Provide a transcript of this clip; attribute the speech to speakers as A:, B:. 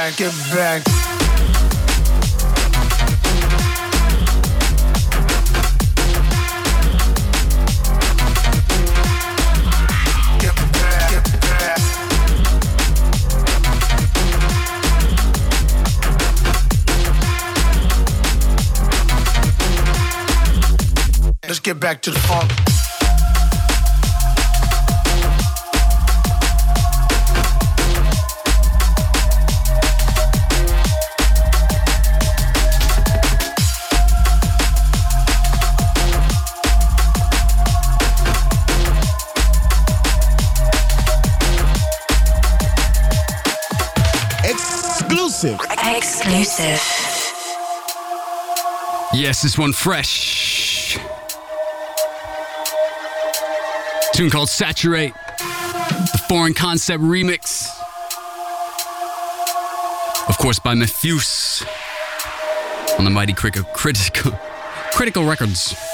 A: back, get back. Let's get back to the funk.
B: Exclusive.
C: Yes, this one fresh. Tune called Saturate. The Foreign Concept remix. Of course, by Mefuse on the mighty Critical Records.